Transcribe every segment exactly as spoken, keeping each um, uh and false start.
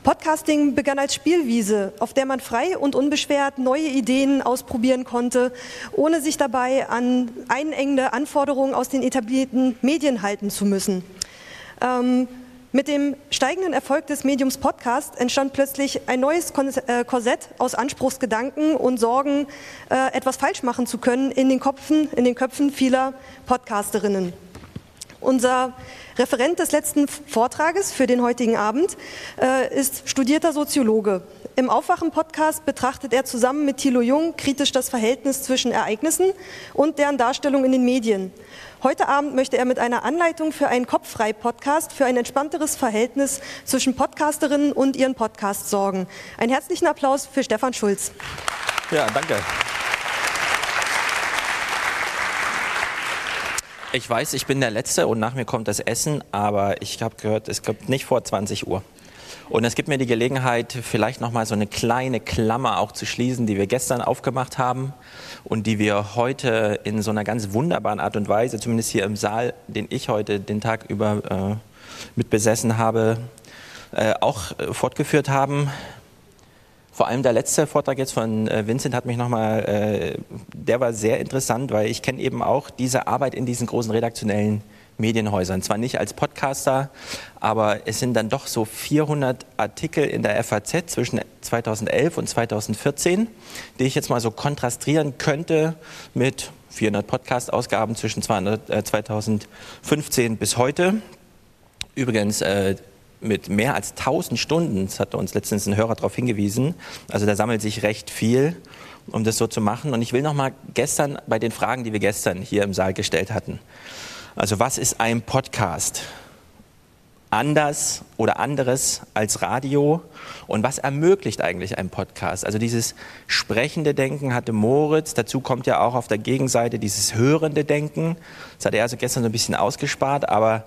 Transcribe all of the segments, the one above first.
Podcasting begann als Spielwiese, auf der man frei und unbeschwert neue Ideen ausprobieren konnte, ohne sich dabei an einengende Anforderungen aus den etablierten Medien halten zu müssen. Ähm, mit dem steigenden Erfolg des Mediums Podcast entstand plötzlich ein neues Korsett aus Anspruchsgedanken und Sorgen, äh, etwas falsch machen zu können in den Köpfen, in den Köpfen vieler Podcasterinnen. Unser Referent des letzten Vortrages für den heutigen Abend äh, ist studierter Soziologe. Im Aufwachen-Podcast betrachtet er zusammen mit Thilo Jung kritisch das Verhältnis zwischen Ereignissen und deren Darstellung in den Medien. Heute Abend möchte er mit einer Anleitung für einen Kopffrei-Podcast für ein entspannteres Verhältnis zwischen Podcasterinnen und ihren Podcasts sorgen. Einen herzlichen Applaus für Stefan Schulz. Ja, danke. Ich weiß, ich bin der Letzte und nach mir kommt das Essen, aber ich habe gehört, es kommt nicht vor zwanzig Uhr. Und es gibt mir die Gelegenheit, vielleicht nochmal so eine kleine Klammer auch zu schließen, die wir gestern aufgemacht haben und die wir heute in so einer ganz wunderbaren Art und Weise, zumindest hier im Saal, den ich heute den Tag über äh, mit besessen habe, äh, auch äh, fortgeführt haben. Vor allem der letzte Vortrag jetzt von Vincent hat mich nochmal, äh, der war sehr interessant, weil ich kenne eben auch diese Arbeit in diesen großen redaktionellen Medienhäusern. Zwar nicht als Podcaster, aber es sind dann doch so vierhundert Artikel in der F A Z zwischen zweitausendelf und zweitausendvierzehn, die ich jetzt mal so kontrastieren könnte mit vierhundert Podcast-Ausgaben zwischen zweitausendfünfzehn bis heute. Übrigens, äh, mit mehr als tausend Stunden, das hat uns letztens ein Hörer darauf hingewiesen, also da sammelt sich recht viel, um das so zu machen. Und ich will nochmal gestern bei den Fragen, die wir gestern hier im Saal gestellt hatten. Also was ist ein Podcast? Anders oder anderes als Radio? Und was ermöglicht eigentlich ein Podcast? Also dieses sprechende Denken hatte Moritz, dazu kommt ja auch auf der Gegenseite dieses hörende Denken. Das hat er also gestern so ein bisschen ausgespart, aber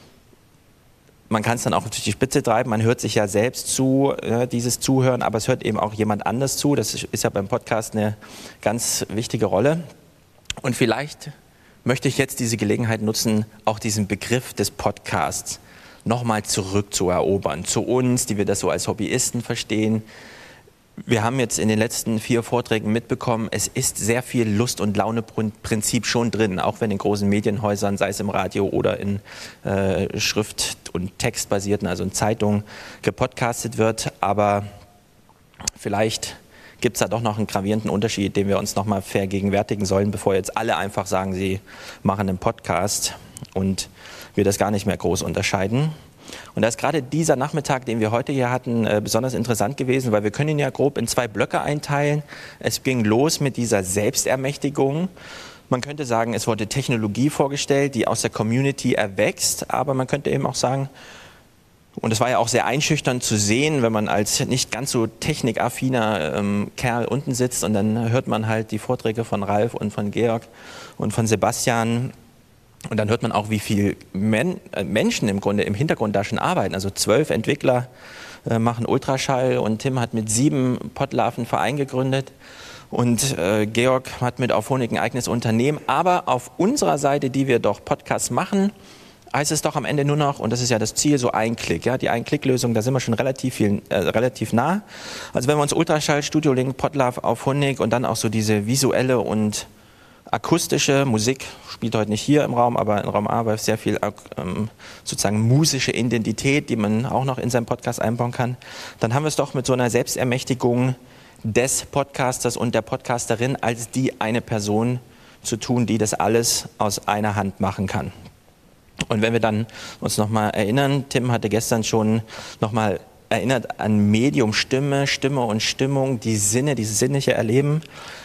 man kann es dann auch durch die Spitze treiben, man hört sich ja selbst zu, ja, dieses Zuhören, aber es hört eben auch jemand anders zu. Das ist ja beim Podcast eine ganz wichtige Rolle. Und vielleicht möchte ich jetzt diese Gelegenheit nutzen, auch diesen Begriff des Podcasts nochmal zurückzuerobern. Zu uns, die wir das so als Hobbyisten verstehen. Wir haben jetzt in den letzten vier Vorträgen mitbekommen, es ist sehr viel Lust- und Laune-Prinzip schon drin, auch wenn in großen Medienhäusern, sei es im Radio oder in äh, Schrift- und Textbasierten, also in Zeitungen, gepodcastet wird. Aber vielleicht gibt es da doch noch einen gravierenden Unterschied, den wir uns nochmal vergegenwärtigen sollen, bevor jetzt alle einfach sagen, sie machen einen Podcast und wir das gar nicht mehr groß unterscheiden. Und da ist gerade dieser Nachmittag, den wir heute hier hatten, besonders interessant gewesen, weil wir können ihn ja grob in zwei Blöcke einteilen. Es ging los mit dieser Selbstermächtigung. Man könnte sagen, es wurde Technologie vorgestellt, die aus der Community erwächst, aber man könnte eben auch sagen, und es war ja auch sehr einschüchternd zu sehen, wenn man als nicht ganz so technikaffiner ähm, Kerl unten sitzt und dann hört man halt die Vorträge von Ralf und von Georg und von Sebastian. Und dann hört man auch, wie viele Men- äh, Menschen im Grunde im Hintergrund da schon arbeiten. Also zwölf Entwickler äh, machen Ultraschall und Tim hat mit sieben Podlove einen Verein gegründet und äh, Georg hat mit Auphonic ein eigenes Unternehmen. Aber auf unserer Seite, die wir doch Podcasts machen, heißt es doch am Ende nur noch, und das ist ja das Ziel, so ein Klick. Ja? Die Ein-Klick-Lösung, da sind wir schon relativ, viel, äh, relativ nah. Also wenn wir uns Ultraschall, Studio Link, Podlove, Auphonic und dann auch so diese visuelle und akustische Musik, spielt heute nicht hier im Raum, aber in Raum A war sehr viel ähm, sozusagen musische Identität, die man auch noch in seinen Podcast einbauen kann. Dann haben wir es doch mit so einer Selbstermächtigung des Podcasters und der Podcasterin als die eine Person zu tun, die das alles aus einer Hand machen kann. Und wenn wir dann uns nochmal erinnern, Tim hatte gestern schon nochmal erinnert an Medium, Stimme, Stimme und Stimmung, die Sinne, dieses sinnliche Erleben.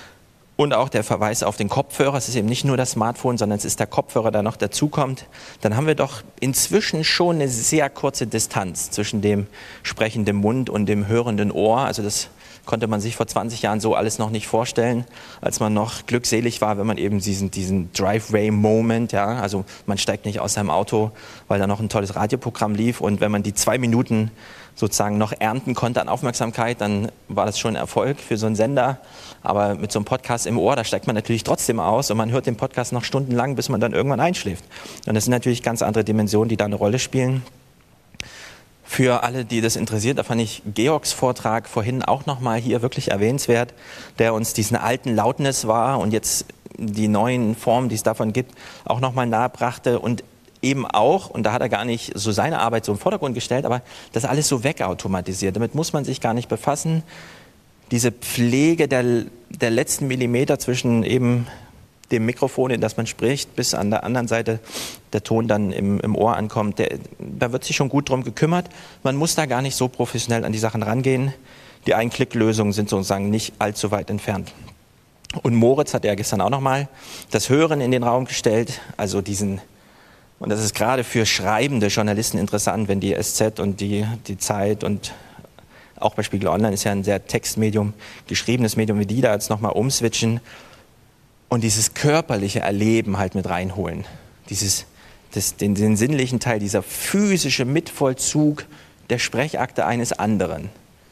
Und auch der Verweis auf den Kopfhörer, es ist eben nicht nur das Smartphone, sondern es ist der Kopfhörer, der noch dazukommt. Dann haben wir doch inzwischen schon eine sehr kurze Distanz zwischen dem sprechenden Mund und dem hörenden Ohr. Also das konnte man sich vor zwanzig Jahren so alles noch nicht vorstellen, als man noch glückselig war, wenn man eben diesen, diesen Driveway-Moment, ja, also man steigt nicht aus seinem Auto, weil da noch ein tolles Radioprogramm lief und wenn man die zwei Minuten sozusagen noch ernten konnte an Aufmerksamkeit, dann war das schon ein Erfolg für so einen Sender. Aber mit so einem Podcast im Ohr, da steigt man natürlich trotzdem aus und man hört den Podcast noch stundenlang, bis man dann irgendwann einschläft. Und das sind natürlich ganz andere Dimensionen, die da eine Rolle spielen. Für alle, die das interessiert, da fand ich Georgs Vortrag vorhin auch nochmal hier wirklich erwähnenswert, der uns diesen alten Loudness war und jetzt die neuen Formen, die es davon gibt, auch nochmal nahebrachte und eben auch, und da hat er gar nicht so seine Arbeit so im Vordergrund gestellt, aber das alles so wegautomatisiert. Damit muss man sich gar nicht befassen. Diese Pflege der, der letzten Millimeter zwischen eben dem Mikrofon, in das man spricht, bis an der anderen Seite der Ton dann im, im Ohr ankommt, der, da wird sich schon gut drum gekümmert. Man muss da gar nicht so professionell an die Sachen rangehen. Die Ein-Klick-Lösungen sind sozusagen nicht allzu weit entfernt. Und Moritz hat ja gestern auch nochmal das Hören in den Raum gestellt, also diesen, und das ist gerade für schreibende Journalisten interessant, wenn die S Z und die, die Zeit und auch bei Spiegel Online ist ja ein sehr Textmedium, geschriebenes Medium, wie die da jetzt nochmal umswitchen und dieses körperliche Erleben halt mit reinholen. Dieses, das, den, den sinnlichen Teil, dieser physische Mitvollzug der Sprechakte eines anderen,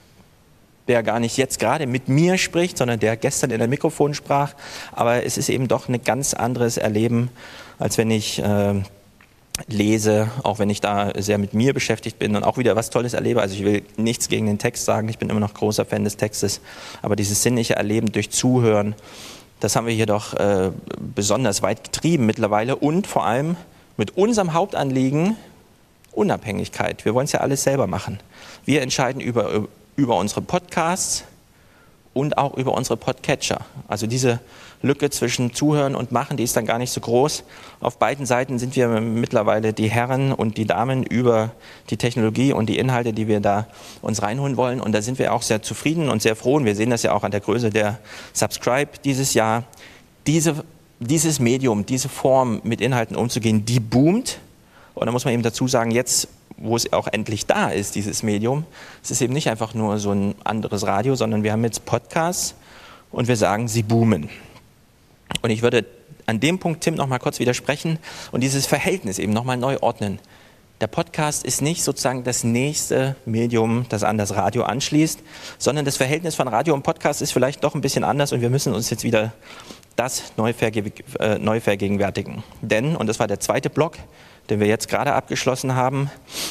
der gar nicht jetzt gerade mit mir spricht, sondern der gestern in der Mikrofon sprach. Aber es ist eben doch ein ganz anderes Erleben, als wenn ich äh, lese, auch wenn ich da sehr mit mir beschäftigt bin und auch wieder was Tolles erlebe. Also ich will nichts gegen den Text sagen, ich bin immer noch großer Fan des Textes, aber dieses sinnliche Erleben durch Zuhören, das haben wir hier doch äh, besonders weit getrieben mittlerweile und vor allem mit unserem Hauptanliegen Unabhängigkeit. Wir wollen es ja alles selber machen. Wir entscheiden über, über unsere Podcasts und auch über unsere Podcatcher. Also diese Lücke zwischen Zuhören und Machen, die ist dann gar nicht so groß. Auf beiden Seiten sind wir mittlerweile die Herren und die Damen über die Technologie und die Inhalte, die wir da uns reinholen wollen. Und da sind wir auch sehr zufrieden und sehr froh. Und wir sehen das ja auch an der Größe der Subscribe dieses Jahr. Diese, dieses Medium, diese Form mit Inhalten umzugehen, die boomt. Und da muss man eben dazu sagen, jetzt, wo es auch endlich da ist, dieses Medium, es ist eben nicht einfach nur so ein anderes Radio, sondern wir haben jetzt Podcasts und wir sagen, sie boomen. Und ich würde an dem Punkt Tim noch mal kurz widersprechen und dieses Verhältnis eben noch mal neu ordnen. Der Podcast ist nicht sozusagen das nächste Medium, das an das Radio anschließt, sondern das Verhältnis von Radio und Podcast ist vielleicht doch ein bisschen anders und wir müssen uns jetzt wieder das neu, verge- äh, neu vergegenwärtigen. Denn, und das war der zweite Block, den wir jetzt gerade abgeschlossen haben,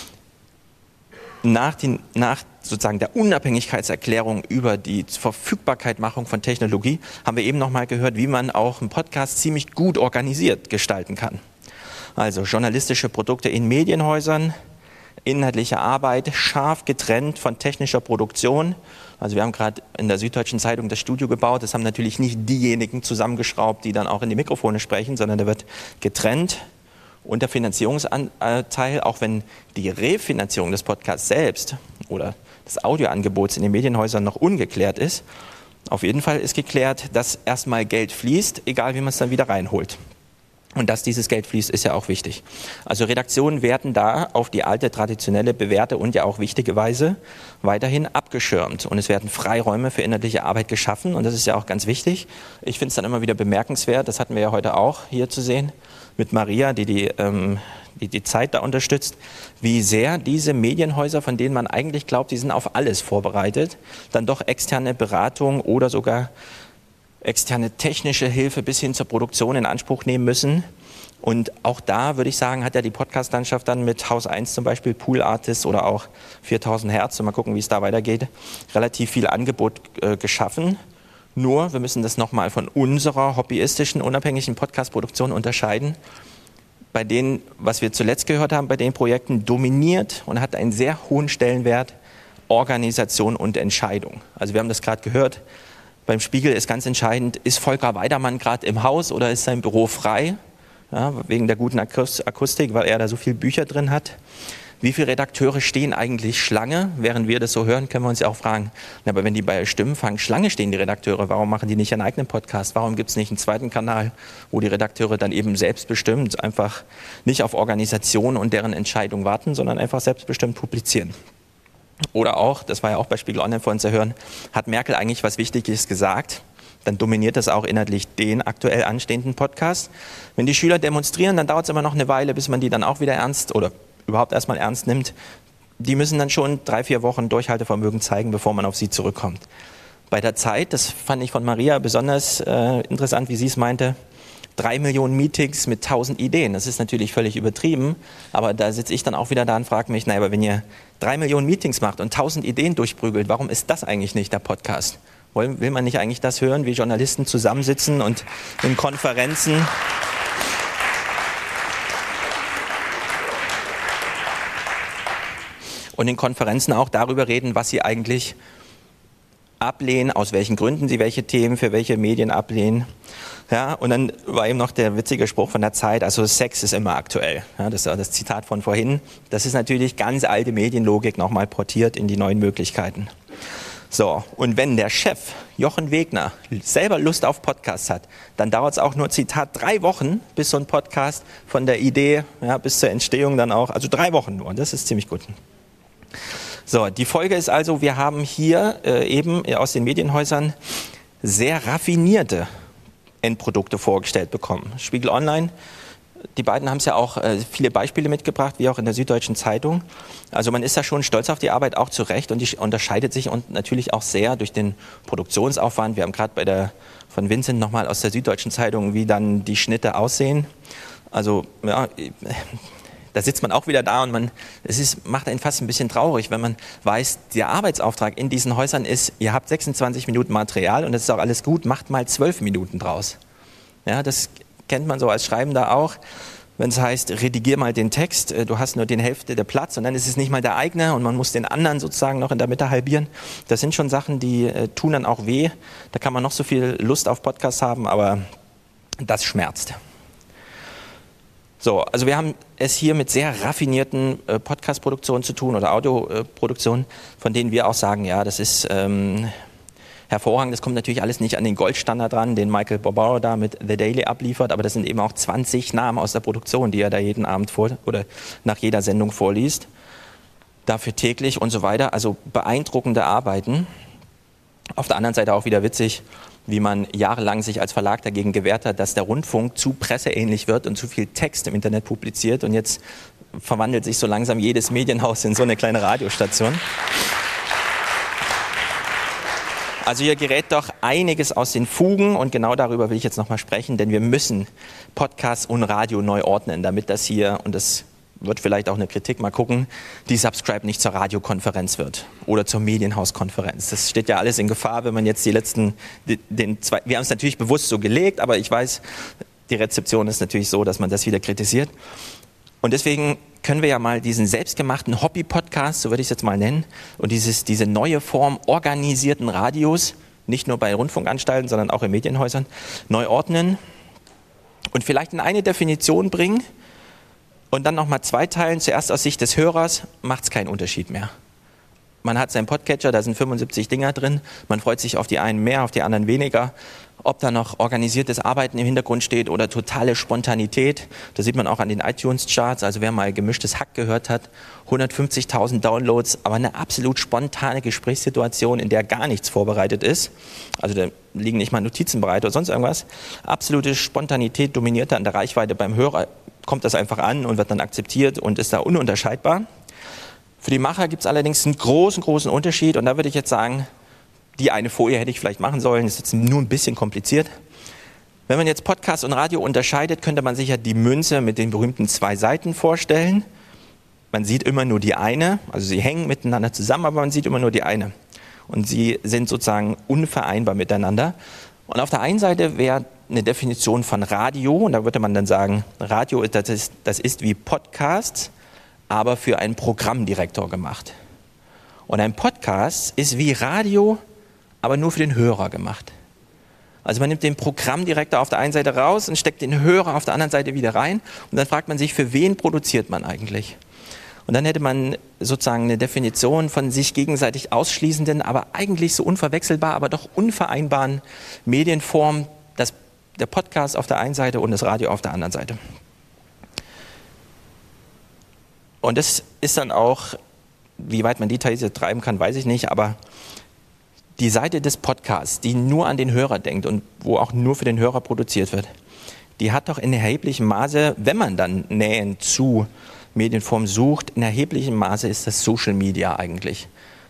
nach, die, nach sozusagen der Unabhängigkeitserklärung über die Verfügbarkeitmachung von Technologie haben wir eben noch mal gehört, wie man auch einen Podcast ziemlich gut organisiert gestalten kann. Also journalistische Produkte in Medienhäusern, inhaltliche Arbeit, scharf getrennt von technischer Produktion. Also wir haben gerade in der Süddeutschen Zeitung das Studio gebaut. Das haben natürlich nicht diejenigen zusammengeschraubt, die dann auch in die Mikrofone sprechen, sondern da wird getrennt. Und der Finanzierungsanteil, auch wenn die Refinanzierung des Podcasts selbst oder des Audioangebots in den Medienhäusern noch ungeklärt ist, auf jeden Fall ist geklärt, dass erstmal Geld fließt, egal wie man es dann wieder reinholt. Und dass dieses Geld fließt, ist ja auch wichtig. Also Redaktionen werden da auf die alte, traditionelle, bewährte und ja auch wichtige Weise weiterhin abgeschirmt. Und es werden Freiräume für inhaltliche Arbeit geschaffen und das ist ja auch ganz wichtig. Ich finde es dann immer wieder bemerkenswert, das hatten wir ja heute auch hier zu sehen, mit Maria, die die, ähm, die die Zeit da unterstützt, wie sehr diese Medienhäuser, von denen man eigentlich glaubt, die sind auf alles vorbereitet, dann doch externe Beratung oder sogar externe technische Hilfe bis hin zur Produktion in Anspruch nehmen müssen. Und auch da würde ich sagen, hat ja die Podcast-Landschaft dann mit Haus eins zum Beispiel, Pool Artists oder auch viertausend Hertz, mal gucken, wie es da weitergeht, relativ viel Angebot äh, geschaffen. Nur, wir müssen das nochmal von unserer hobbyistischen, unabhängigen Podcast-Produktion unterscheiden. Bei denen, was wir zuletzt gehört haben, bei den Projekten dominiert und hat einen sehr hohen Stellenwert Organisation und Entscheidung. Also wir haben das gerade gehört, beim Spiegel ist ganz entscheidend, ist Volker Weidermann gerade im Haus oder ist sein Büro frei? Ja, wegen der guten Akustik, weil er da so viele Bücher drin hat. Wie viele Redakteure stehen eigentlich Schlange? Während wir das so hören, können wir uns ja auch fragen, na, aber wenn die bei Stimmen fangen, Schlange stehen die Redakteure, warum machen die nicht einen eigenen Podcast? Warum gibt es nicht einen zweiten Kanal, wo die Redakteure dann eben selbstbestimmt einfach nicht auf Organisation und deren Entscheidung warten, sondern einfach selbstbestimmt publizieren? Oder auch, das war ja auch bei Spiegel Online vorhin zu hören, hat Merkel eigentlich was Wichtiges gesagt? Dann dominiert das auch inhaltlich den aktuell anstehenden Podcast. Wenn die Schüler demonstrieren, dann dauert es immer noch eine Weile, bis man die dann auch wieder ernst oder überhaupt erstmal ernst nimmt. Die müssen dann schon drei, vier Wochen Durchhaltevermögen zeigen, bevor man auf sie zurückkommt. Bei der Zeit, das fand ich von Maria besonders äh, interessant, wie sie es meinte, drei Millionen Meetings mit tausend Ideen. Das ist natürlich völlig übertrieben, aber da sitze ich dann auch wieder da und frage mich, naja, aber wenn ihr drei Millionen Meetings macht und tausend Ideen durchprügelt, warum ist das eigentlich nicht der Podcast? Will man nicht eigentlich das hören, wie Journalisten zusammensitzen und in Konferenzen und in Konferenzen auch darüber reden, was sie eigentlich ablehnen, aus welchen Gründen sie welche Themen für welche Medien ablehnen. Ja, und dann war eben noch der witzige Spruch von der Zeit, also Sex ist immer aktuell. Ja, das war das Zitat von vorhin. Das ist natürlich ganz alte Medienlogik nochmal portiert in die neuen Möglichkeiten. So, und wenn der Chef Jochen Wegner selber Lust auf Podcasts hat, dann dauert es auch nur, Zitat, drei Wochen, bis so ein Podcast von der Idee ja, bis zur Entstehung dann auch, also drei Wochen nur, das ist ziemlich gut. So, die Folge ist also, wir haben hier äh, eben aus den Medienhäusern sehr raffinierte Endprodukte vorgestellt bekommen. Spiegel Online, die beiden haben es ja auch äh, viele Beispiele mitgebracht, wie auch in der Süddeutschen Zeitung. Also man ist da schon stolz auf die Arbeit, auch zu Recht, und die unterscheidet sich und natürlich auch sehr durch den Produktionsaufwand. Wir haben gerade bei der von Vincent nochmal aus der Süddeutschen Zeitung, wie dann die Schnitte aussehen. Also ja, da sitzt man auch wieder da und man, es ist, macht einen fast ein bisschen traurig, wenn man weiß, der Arbeitsauftrag in diesen Häusern ist, ihr habt sechsundzwanzig Minuten Material und das ist auch alles gut, macht mal zwölf Minuten draus. Ja, das kennt man so als Schreibender auch, wenn es heißt, redigier mal den Text, du hast nur die Hälfte der Platz und dann ist es nicht mal der eigene und man muss den anderen sozusagen noch in der Mitte halbieren. Das sind schon Sachen, die äh, tun dann auch weh. Da kann man noch so viel Lust auf Podcasts haben, aber das schmerzt. So, also wir haben es hier mit sehr raffinierten äh, Podcast-Produktionen zu tun oder Audioproduktionen, von denen wir auch sagen, ja, das ist ähm, hervorragend. Das kommt natürlich alles nicht an den Goldstandard ran, den Michael Barbaro da mit The Daily abliefert, aber das sind eben auch zwanzig Namen aus der Produktion, die er da jeden Abend vor oder nach jeder Sendung vorliest. Dafür täglich und so weiter. Also beeindruckende Arbeiten. Auf der anderen Seite auch wieder witzig, wie man jahrelang sich als Verlag dagegen gewehrt hat, dass der Rundfunk zu presseähnlich wird und zu viel Text im Internet publiziert. Und jetzt verwandelt sich so langsam jedes Medienhaus in so eine kleine Radiostation. Also hier gerät doch einiges aus den Fugen und genau darüber will ich jetzt nochmal sprechen, denn wir müssen Podcast und Radio neu ordnen, damit das hier, und das wird vielleicht auch eine Kritik, mal gucken, die Subscribe nicht zur Radiokonferenz wird oder zur Medienhauskonferenz. Das steht ja alles in Gefahr, wenn man jetzt die letzten, den, den zwei, wir haben es natürlich bewusst so gelegt, aber ich weiß, die Rezeption ist natürlich so, dass man das wieder kritisiert. Und deswegen können wir ja mal diesen selbstgemachten Hobby-Podcast, so würde ich es jetzt mal nennen, und dieses, diese neue Form organisierten Radios, nicht nur bei Rundfunkanstalten, sondern auch in Medienhäusern, neu ordnen und vielleicht in eine Definition bringen, und dann nochmal zweiteilen. Zuerst aus Sicht des Hörers macht es keinen Unterschied mehr. Man hat seinen Podcatcher, da sind fünfundsiebzig Dinger drin. Man freut sich auf die einen mehr, auf die anderen weniger. Ob da noch organisiertes Arbeiten im Hintergrund steht oder totale Spontanität. Das sieht man auch an den iTunes-Charts. Also wer mal gemischtes Hack gehört hat, hundertfünfzigtausend Downloads, aber eine absolut spontane Gesprächssituation, in der gar nichts vorbereitet ist. Also da liegen nicht mal Notizen bereit oder sonst irgendwas. Absolute Spontanität dominierte an der Reichweite beim Hörer. Kommt das einfach an und wird dann akzeptiert und ist da ununterscheidbar. Für die Macher gibt es allerdings einen großen, großen Unterschied und da würde ich jetzt sagen, die eine Folie hätte ich vielleicht machen sollen, ist jetzt nur ein bisschen kompliziert. Wenn man jetzt Podcast und Radio unterscheidet, könnte man sich ja die Münze mit den berühmten zwei Seiten vorstellen. Man sieht immer nur die eine, also sie hängen miteinander zusammen, aber man sieht immer nur die eine. Und sie sind sozusagen unvereinbar miteinander. Und auf der einen Seite wäre eine Definition von Radio, und da würde man dann sagen, Radio, das ist, das ist wie Podcasts, aber für einen Programmdirektor gemacht. Und ein Podcast ist wie Radio, aber nur für den Hörer gemacht. Also man nimmt den Programmdirektor auf der einen Seite raus und steckt den Hörer auf der anderen Seite wieder rein und dann fragt man sich, für wen produziert man eigentlich? Und dann hätte man sozusagen eine Definition von sich gegenseitig ausschließenden, aber eigentlich so unverwechselbar, aber doch unvereinbaren Medienformen, das, der Podcast auf der einen Seite und das Radio auf der anderen Seite. Und das ist dann auch, wie weit man Details treiben kann, weiß ich nicht, aber die Seite des Podcasts, die nur an den Hörer denkt und wo auch nur für den Hörer produziert wird, die hat doch in erheblichem Maße, wenn man dann Nähen zu Medienform sucht, in erheblichem Maße ist das Social Media eigentlich.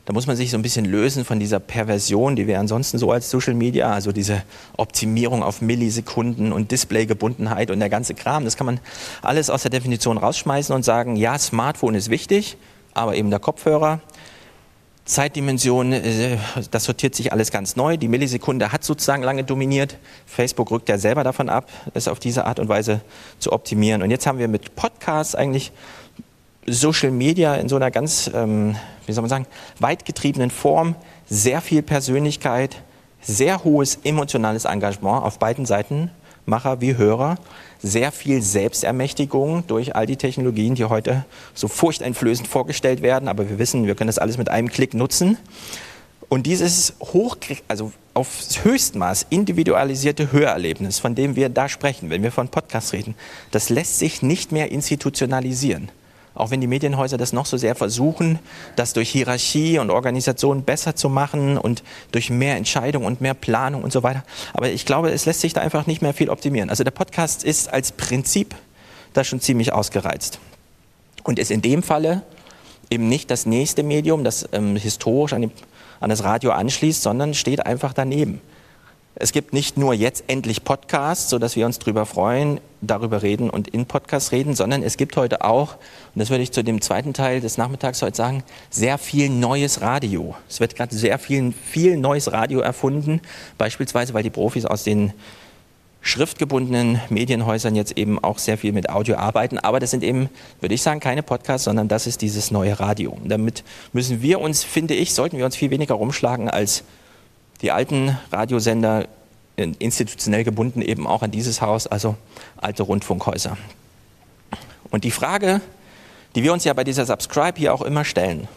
Da muss man sich so ein bisschen lösen von dieser Perversion, die wir ansonsten so als Social Media, also diese Optimierung auf Millisekunden und Displaygebundenheit und der ganze Kram, das kann man alles aus der Definition rausschmeißen und sagen, ja, Smartphone ist wichtig, aber eben der Kopfhörer. Zeitdimension, das sortiert sich alles ganz neu. Die Millisekunde hat sozusagen lange dominiert. Facebook rückt ja selber davon ab, es auf diese Art und Weise zu optimieren. Und jetzt haben wir mit Podcasts eigentlich Social Media in so einer ganz, ähm, wie soll man sagen, weitgetriebenen Form, sehr viel Persönlichkeit, sehr hohes emotionales Engagement auf beiden Seiten, Macher wie Hörer, sehr viel Selbstermächtigung durch all die Technologien, die heute so furchteinflößend vorgestellt werden, aber wir wissen, wir können das alles mit einem Klick nutzen. Und dieses hoch, also aufs Höchstmaß individualisierte Hörerlebnis, von dem wir da sprechen, wenn wir von Podcasts reden, das lässt sich nicht mehr institutionalisieren. Auch wenn die Medienhäuser das noch so sehr versuchen, das durch Hierarchie und Organisation besser zu machen und durch mehr Entscheidung und mehr Planung und so weiter. Aber ich glaube, es lässt sich da einfach nicht mehr viel optimieren. Also der Podcast ist als Prinzip da schon ziemlich ausgereizt. Und ist in dem Falle eben nicht das nächste Medium, das ähm, historisch an, die, an das Radio anschließt, sondern steht einfach daneben. Es gibt nicht nur jetzt endlich Podcasts, sodass wir uns darüber freuen, darüber reden und in Podcasts reden, sondern es gibt heute auch, und das würde ich zu dem zweiten Teil des Nachmittags heute sagen, sehr viel neues Radio. Es wird gerade sehr viel, viel neues Radio erfunden, beispielsweise, weil die Profis aus den schriftgebundenen Medienhäusern jetzt eben auch sehr viel mit Audio arbeiten. Aber das sind eben, würde ich sagen, keine Podcasts, sondern das ist dieses neue Radio. Und damit müssen wir uns, finde ich, sollten wir uns viel weniger rumschlagen als die alten Radiosender, institutionell gebunden eben auch an dieses Haus, also alte Rundfunkhäuser. Und die Frage, die wir uns ja bei dieser Subscribe hier auch immer stellen,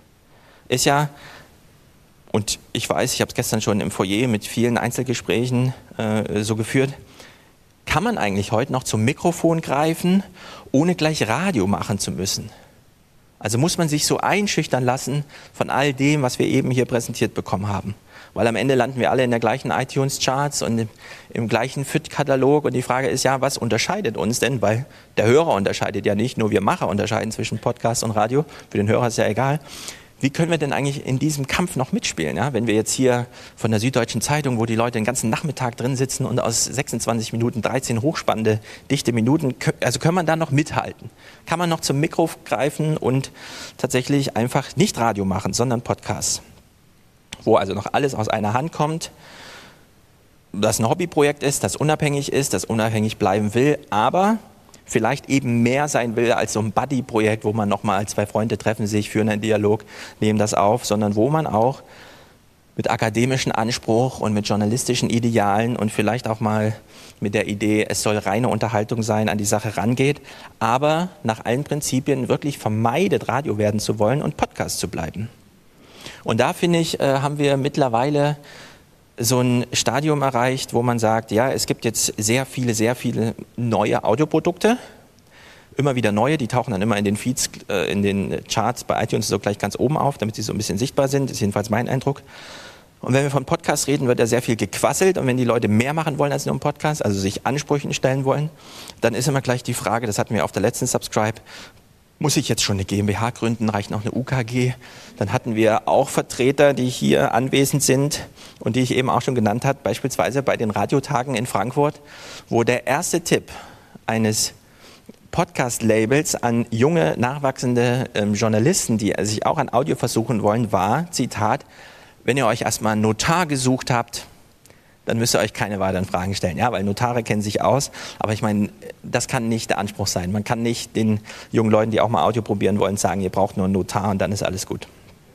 ist ja, und ich weiß, ich habe es gestern schon im Foyer mit vielen Einzelgesprächen äh, so geführt, kann man eigentlich heute noch zum Mikrofon greifen, ohne gleich Radio machen zu müssen? Also muss man sich so einschüchtern lassen von all dem, was wir eben hier präsentiert bekommen haben. Weil am Ende landen wir alle in der gleichen iTunes-Charts und im, im gleichen F I T-Katalog. Und die Frage ist ja, was unterscheidet uns denn? Weil der Hörer unterscheidet ja nicht, nur wir Macher unterscheiden zwischen Podcast und Radio. Für den Hörer ist ja egal. Wie können wir denn eigentlich in diesem Kampf noch mitspielen? Ja? Wenn wir jetzt hier von der Süddeutschen Zeitung, wo die Leute den ganzen Nachmittag drin sitzen und aus sechsundzwanzig Minuten dreizehn hochspannende, dichte Minuten, also können wir da noch mithalten? Kann man noch zum Mikro greifen und tatsächlich einfach nicht Radio machen, sondern Podcasts? Wo also noch alles aus einer Hand kommt, das ein Hobbyprojekt ist, das unabhängig ist, das unabhängig bleiben will, aber vielleicht eben mehr sein will als so ein Buddy-Projekt, wo man nochmal zwei Freunde treffen sich, führen einen Dialog, nehmen das auf, sondern wo man auch mit akademischem Anspruch und mit journalistischen Idealen und vielleicht auch mal mit der Idee, es soll reine Unterhaltung sein, an die Sache rangeht, aber nach allen Prinzipien wirklich vermeidet, Radio werden zu wollen und Podcast zu bleiben. Und da, finde ich, äh, haben wir mittlerweile so ein Stadium erreicht, wo man sagt, ja, es gibt jetzt sehr viele, sehr viele neue Audioprodukte, immer wieder neue, die tauchen dann immer in den Feeds, äh, in den Charts bei iTunes so gleich ganz oben auf, damit sie so ein bisschen sichtbar sind, das ist jedenfalls mein Eindruck. Und wenn wir von Podcasts reden, wird ja sehr viel gequasselt und wenn die Leute mehr machen wollen als nur einen Podcast, also sich Ansprüchen stellen wollen, dann ist immer gleich die Frage, das hatten wir auf der letzten Subscribe, muss ich jetzt schon eine GmbH gründen, reicht noch eine U K G? Dann hatten wir auch Vertreter, die hier anwesend sind und die ich eben auch schon genannt habe, beispielsweise bei den Radiotagen in Frankfurt, wo der erste Tipp eines Podcast-Labels an junge, nachwachsende ähm, Journalisten, die sich auch an Audio versuchen wollen, war, Zitat, wenn ihr euch erstmal einen Notar gesucht habt, dann müsst ihr euch keine weiteren Fragen stellen. Ja, weil Notare kennen sich aus. Aber ich meine, das kann nicht der Anspruch sein. Man kann nicht den jungen Leuten, die auch mal Audio probieren wollen, sagen, ihr braucht nur einen Notar und dann ist alles gut.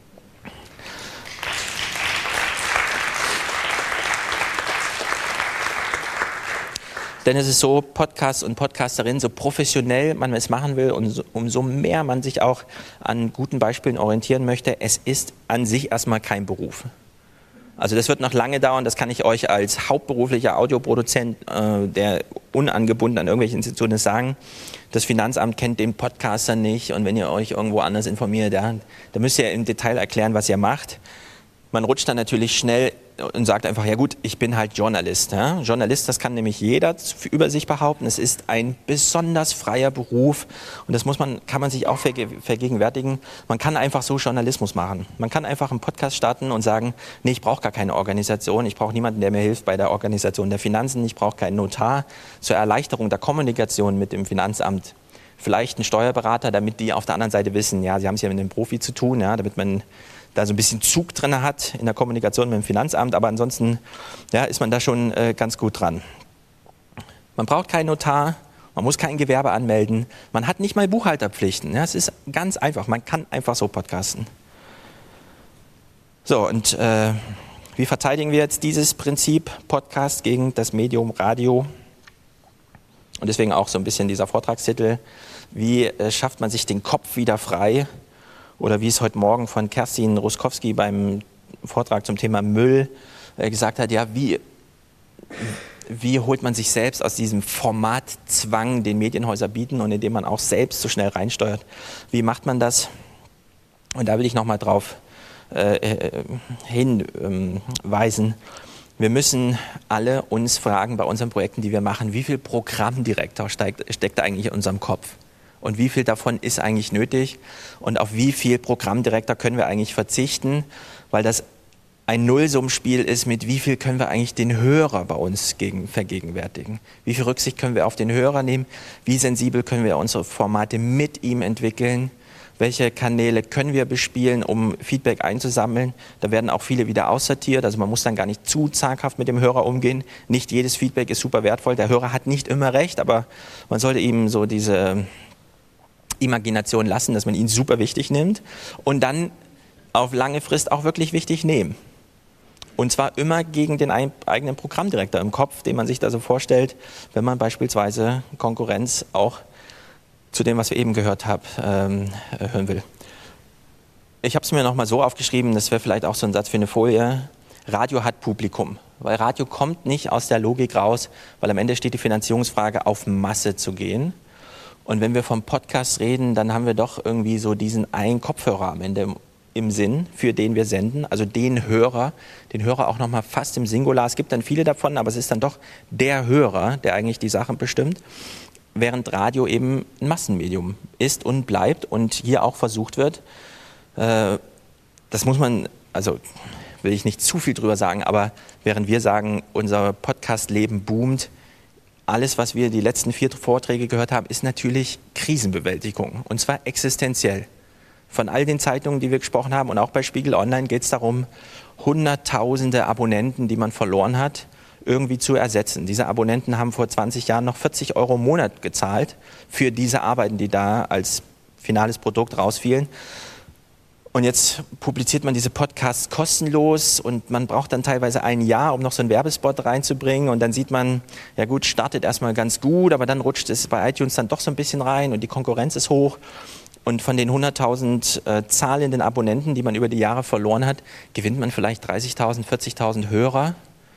Denn es ist so, Podcast und Podcasterin, so professionell man es machen will und so, umso mehr man sich auch an guten Beispielen orientieren möchte, es ist an sich erstmal kein Beruf. Also das wird noch lange dauern, das kann ich euch als hauptberuflicher Audioproduzent, äh, der unangebunden an irgendwelche Institutionen ist, sagen. Das Finanzamt kennt den Podcaster nicht und wenn ihr euch irgendwo anders informiert, ja, dann müsst ihr im Detail erklären, was ihr macht. Man rutscht dann natürlich schnell und sagt einfach, ja gut, ich bin halt Journalist. Ja? Journalist, das kann nämlich jeder über sich behaupten. Es ist ein besonders freier Beruf und das muss man, kann man sich auch verge vergegenwärtigen. Man kann einfach so Journalismus machen. Man kann einfach einen Podcast starten und sagen, nee, ich brauche gar keine Organisation, ich brauche niemanden, der mir hilft bei der Organisation der Finanzen, ich brauche keinen Notar zur Erleichterung der Kommunikation mit dem Finanzamt. Vielleicht einen Steuerberater, damit die auf der anderen Seite wissen, ja, sie haben es ja mit einem Profi zu tun, ja, damit man da so ein bisschen Zug drin hat in der Kommunikation mit dem Finanzamt, aber ansonsten ja, ist man da schon äh, ganz gut dran. Man braucht keinen Notar, man muss kein Gewerbe anmelden, man hat nicht mal Buchhalterpflichten. Ja, es ist ganz einfach, man kann einfach so podcasten. So, und äh, wie verteidigen wir jetzt dieses Prinzip Podcast gegen das Medium Radio? Und deswegen auch so ein bisschen dieser Vortragstitel, wie äh, schafft man sich den Kopf wieder frei? Oder wie es heute Morgen von Kerstin Ruskowski beim Vortrag zum Thema Müll äh, gesagt hat, ja, wie, wie holt man sich selbst aus diesem Formatzwang, den Medienhäuser bieten und in dem man auch selbst so schnell reinsteuert? Wie macht man das? Und da will ich nochmal drauf äh, hinweisen. Ähm, Wir müssen alle uns fragen bei unseren Projekten, die wir machen, wie viel Programmdirektor steckt, steckt eigentlich in unserem Kopf? Und wie viel davon ist eigentlich nötig? Und auf wie viel Programmdirektor können wir eigentlich verzichten? Weil das ein Nullsummspiel ist, mit wie viel können wir eigentlich den Hörer bei uns gegen, vergegenwärtigen? Wie viel Rücksicht können wir auf den Hörer nehmen? Wie sensibel können wir unsere Formate mit ihm entwickeln? Welche Kanäle können wir bespielen, um Feedback einzusammeln? Da werden auch viele wieder aussortiert. Also man muss dann gar nicht zu zaghaft mit dem Hörer umgehen. Nicht jedes Feedback ist super wertvoll. Der Hörer hat nicht immer recht, aber man sollte ihm so diese Imagination lassen, dass man ihn super wichtig nimmt und dann auf lange Frist auch wirklich wichtig nehmen. Und zwar immer gegen den eigenen Programmdirektor im Kopf, den man sich da so vorstellt, wenn man beispielsweise Konkurrenz auch zu dem, was wir eben gehört haben, ähm, hören will. Ich habe es mir nochmal so aufgeschrieben, das wäre vielleicht auch so ein Satz für eine Folie. Radio hat Publikum, weil Radio kommt nicht aus der Logik raus, weil am Ende steht die Finanzierungsfrage, auf Masse zu gehen. Und wenn wir vom Podcast reden, dann haben wir doch irgendwie so diesen einen Kopfhörer am Ende im, im Sinn, für den wir senden. Also den Hörer, den Hörer auch nochmal fast im Singular. Es gibt dann viele davon, aber es ist dann doch der Hörer, der eigentlich die Sachen bestimmt. Während Radio eben ein Massenmedium ist und bleibt und hier auch versucht wird. Äh, das muss man, also will ich nicht zu viel drüber sagen, aber während wir sagen, unser Podcast-Leben boomt, alles, was wir die letzten vier Vorträge gehört haben, ist natürlich Krisenbewältigung. Und zwar existenziell. Von all den Zeitungen, die wir gesprochen haben und auch bei Spiegel Online geht es darum, hunderttausende Abonnenten, die man verloren hat, irgendwie zu ersetzen. Diese Abonnenten haben vor zwanzig Jahren noch vierzig Euro im Monat gezahlt für diese Arbeiten, die da als finales Produkt rausfielen. Und jetzt publiziert man diese Podcasts kostenlos und man braucht dann teilweise ein Jahr, um noch so einen Werbespot reinzubringen. Und dann sieht man, ja gut, startet erstmal ganz gut, aber dann rutscht es bei iTunes dann doch so ein bisschen rein und die Konkurrenz ist hoch. Und von den hunderttausend äh, zahlenden Abonnenten, die man über die Jahre verloren hat, gewinnt man vielleicht dreißigtausend, vierzigtausend Hörer,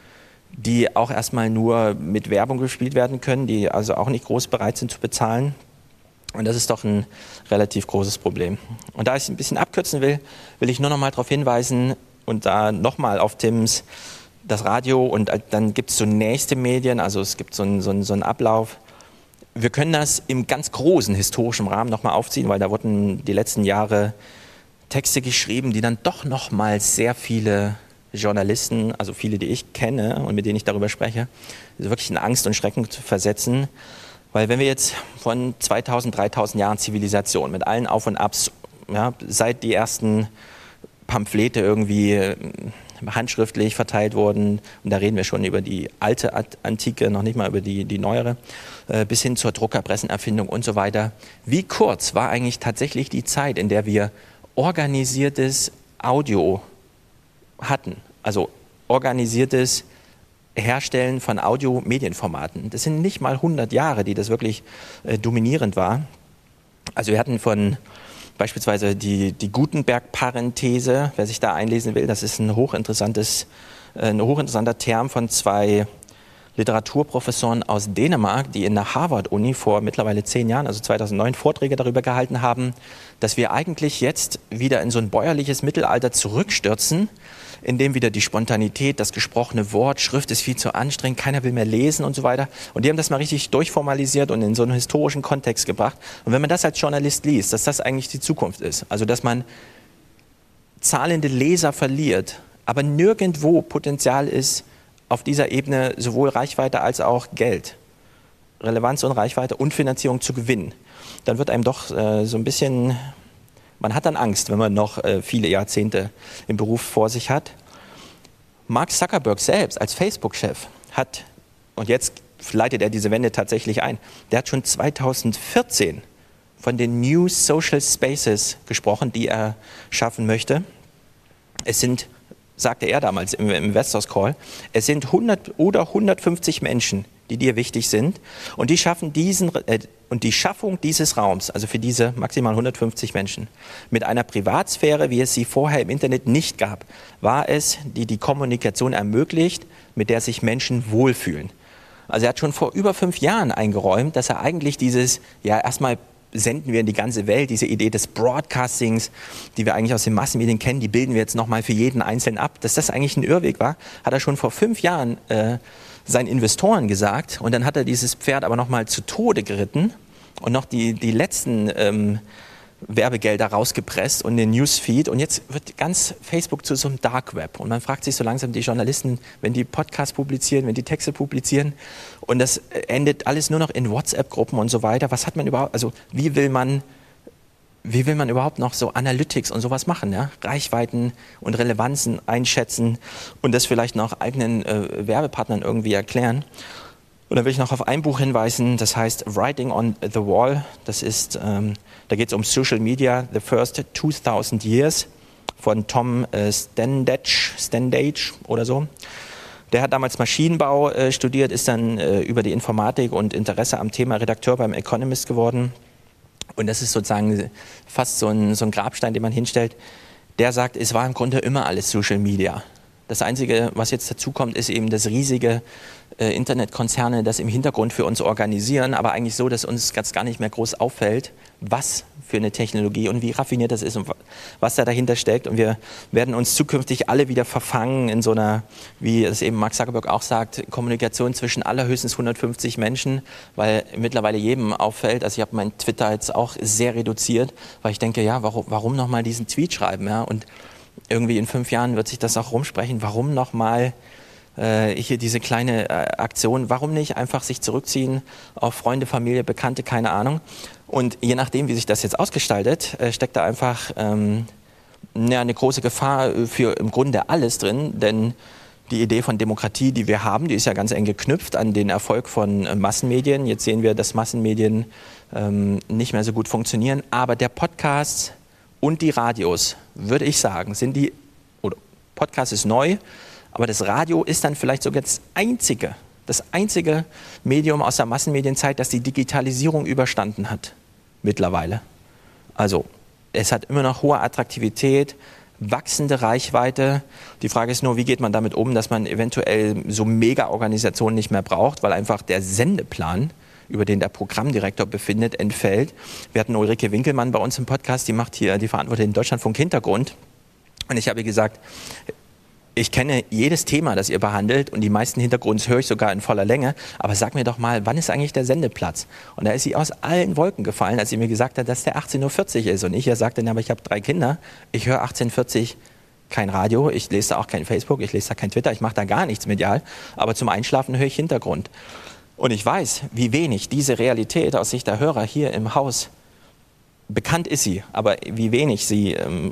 die auch erstmal nur mit Werbung gespielt werden können, die also auch nicht groß bereit sind zu bezahlen. Und das ist doch ein relativ großes Problem. Und da ich es ein bisschen abkürzen will, will ich nur noch mal darauf hinweisen und da noch mal auf Tims, das Radio und dann gibt es so nächste Medien, also es gibt so einen, so einen, so einen Ablauf. Wir können das im ganz großen historischen Rahmen noch mal aufziehen, weil da wurden die letzten Jahre Texte geschrieben, die dann doch noch mal sehr viele Journalisten, also viele, die ich kenne und mit denen ich darüber spreche, wirklich in Angst und Schrecken versetzen. Weil wenn wir jetzt von zweitausend, dreitausend Jahren Zivilisation mit allen Auf und Abs, ja, seit die ersten Pamphlete irgendwie handschriftlich verteilt wurden, und da reden wir schon über die alte Antike, noch nicht mal über die, die neuere, äh, bis hin zur Druckerpressenerfindung und so weiter. Wie kurz war eigentlich tatsächlich die Zeit, in der wir organisiertes Audio hatten? Also organisiertes Herstellen von Audio-Medienformaten. Das sind nicht mal hundert Jahre, die das wirklich äh, dominierend war. Also wir hatten von beispielsweise die, die Gutenberg-Parenthese, wer sich da einlesen will, das ist ein hochinteressantes, äh, ein hochinteressanter Term von zwei Literaturprofessoren aus Dänemark, die in der Harvard-Uni vor mittlerweile zehn Jahren, also zweitausendneun, Vorträge darüber gehalten haben, dass wir eigentlich jetzt wieder in so ein bäuerliches Mittelalter zurückstürzen, in dem wieder die Spontanität, das gesprochene Wort, Schrift ist viel zu anstrengend, keiner will mehr lesen und so weiter. Und die haben das mal richtig durchformalisiert und in so einen historischen Kontext gebracht. Und wenn man das als Journalist liest, dass das eigentlich die Zukunft ist, also dass man zahlende Leser verliert, aber nirgendwo Potenzial ist, auf dieser Ebene sowohl Reichweite als auch Geld, Relevanz und Reichweite und Finanzierung zu gewinnen, dann wird einem doch äh, so ein bisschen, man hat dann Angst, wenn man noch äh, viele Jahrzehnte im Beruf vor sich hat. Mark Zuckerberg selbst als Facebook-Chef hat, und jetzt leitet er diese Wende tatsächlich ein, der hat schon zweitausendvierzehn von den New Social Spaces gesprochen, die er schaffen möchte. Es sind, sagte er damals im Investors Call, es sind hundert oder hundertfünfzig Menschen, die dir wichtig sind, und die schaffen diesen äh, und die Schaffung dieses Raums, also für diese maximal hundertfünfzig Menschen, mit einer Privatsphäre, wie es sie vorher im Internet nicht gab, war es, die die Kommunikation ermöglicht, mit der sich Menschen wohlfühlen. Also er hat schon vor über fünf Jahren eingeräumt, dass er eigentlich dieses, ja erstmal senden wir in die ganze Welt, diese Idee des Broadcastings, die wir eigentlich aus den Massenmedien kennen, die bilden wir jetzt nochmal für jeden Einzelnen ab. Dass das eigentlich ein Irrweg war, hat er schon vor fünf Jahren äh, seinen Investoren gesagt, und dann hat er dieses Pferd aber nochmal zu Tode geritten und noch die, die letzten ähm, Werbegelder rausgepresst und den Newsfeed, und jetzt wird ganz Facebook zu so einem Dark Web, und man fragt sich so langsam, die Journalisten, wenn die Podcasts publizieren, wenn die Texte publizieren, und das endet alles nur noch in WhatsApp-Gruppen und so weiter, was hat man überhaupt, also wie will man Wie will man überhaupt noch so Analytics und sowas machen, ja? Reichweiten und Relevanzen einschätzen und das vielleicht noch eigenen äh, Werbepartnern irgendwie erklären? Und dann will ich noch auf ein Buch hinweisen, das heißt Writing on the Wall. Das ist, ähm, da geht es um Social Media, The First two thousand Years von Tom äh, Standage, Standage oder so. Der hat damals Maschinenbau äh, studiert, ist dann äh, über die Informatik und Interesse am Thema Redakteur beim Economist geworden. Und das ist sozusagen fast so ein, so ein Grabstein, den man hinstellt. Der sagt, es war im Grunde immer alles Social Media. Das Einzige, was jetzt dazu kommt, ist eben das riesige äh, Internetkonzerne, das im Hintergrund für uns organisieren, aber eigentlich so, dass uns ganz gar nicht mehr groß auffällt, was für eine Technologie und wie raffiniert das ist und was da dahinter steckt. Und wir werden uns zukünftig alle wieder verfangen in so einer, wie es eben Mark Zuckerberg auch sagt, Kommunikation zwischen allerhöchstens hundertfünfzig Menschen, weil mittlerweile jedem auffällt, also ich habe mein Twitter jetzt auch sehr reduziert, weil ich denke, ja, warum, warum nochmal diesen Tweet schreiben, ja, und irgendwie in fünf Jahren wird sich das auch rumsprechen, warum nochmal äh, hier diese kleine äh, Aktion, warum nicht einfach sich zurückziehen auf Freunde, Familie, Bekannte, keine Ahnung. Und je nachdem, wie sich das jetzt ausgestaltet, äh, steckt da einfach ähm, ja, eine große Gefahr für im Grunde alles drin, denn die Idee von Demokratie, die wir haben, die ist ja ganz eng geknüpft an den Erfolg von äh, Massenmedien. Jetzt sehen wir, dass Massenmedien ähm, nicht mehr so gut funktionieren, aber der Podcast und die Radios, würde ich sagen, sind die, oder Podcast ist neu, aber das Radio ist dann vielleicht sogar das einzige, das einzige Medium aus der Massenmedienzeit, das die Digitalisierung überstanden hat, mittlerweile. Also, es hat immer noch hohe Attraktivität, wachsende Reichweite. Die Frage ist nur, wie geht man damit um, dass man eventuell so Mega-Organisationen nicht mehr braucht, weil einfach der Sendeplan, über den der Programmdirektor befindet, entfällt. Wir hatten Ulrike Winkelmann bei uns im Podcast, die macht hier die Verantwortung im Deutschlandfunk Hintergrund. Und ich habe ihr gesagt, ich kenne jedes Thema, das ihr behandelt, und die meisten Hintergrunds höre ich sogar in voller Länge, aber sag mir doch mal, wann ist eigentlich der Sendeplatz? Und da ist sie aus allen Wolken gefallen, als sie mir gesagt hat, dass der achtzehn Uhr vierzig ist. Und ich ja sagte, aber ich habe drei Kinder, ich höre achtzehn Uhr vierzig kein Radio, ich lese da auch kein Facebook, ich lese da kein Twitter, ich mache da gar nichts medial, aber zum Einschlafen höre ich Hintergrund. Und ich weiß, wie wenig diese Realität aus Sicht der Hörer hier im Haus, bekannt ist sie, aber wie wenig sie ähm,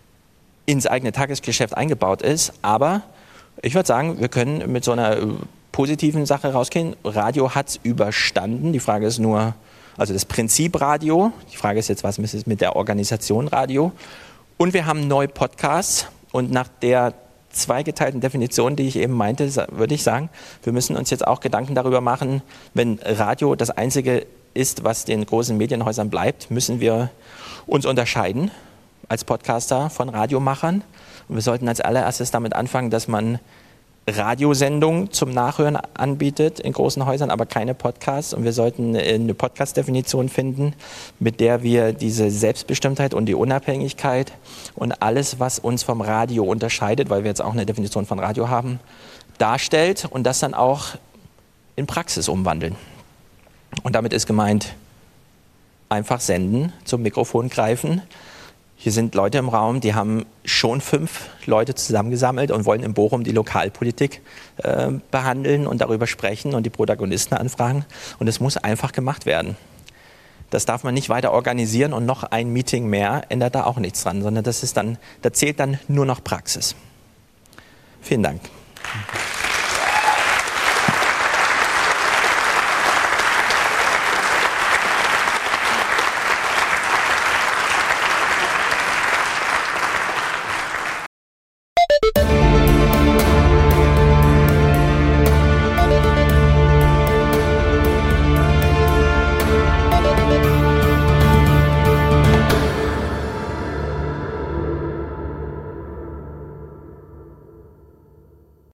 ins eigene Tagesgeschäft eingebaut ist. Aber ich würde sagen, wir können mit so einer äh, positiven Sache rausgehen. Radio hat es überstanden. Die Frage ist nur, also das Prinzip Radio, die Frage ist jetzt, was ist mit der Organisation Radio? Und wir haben neue Podcasts, und nach der zweigeteilten Definition, die ich eben meinte, würde ich sagen, wir müssen uns jetzt auch Gedanken darüber machen, wenn Radio das Einzige ist, was den großen Medienhäusern bleibt, müssen wir uns unterscheiden als Podcaster von Radiomachern. Und wir sollten als allererstes damit anfangen, dass man Radiosendungen zum Nachhören anbietet in großen Häusern, aber keine Podcasts. Und wir sollten eine Podcast-Definition finden, mit der wir diese Selbstbestimmtheit und die Unabhängigkeit und alles, was uns vom Radio unterscheidet, weil wir jetzt auch eine Definition von Radio haben, darstellt und das dann auch in Praxis umwandeln. Und damit ist gemeint, einfach senden, zum Mikrofon greifen. Hier sind Leute im Raum, die haben schon fünf Leute zusammengesammelt und wollen in Bochum die Lokalpolitik äh, behandeln und darüber sprechen und die Protagonisten anfragen. Und es muss einfach gemacht werden. Das darf man nicht weiter organisieren und noch ein Meeting mehr ändert da auch nichts dran, sondern das ist dann, da zählt dann nur noch Praxis. Vielen Dank.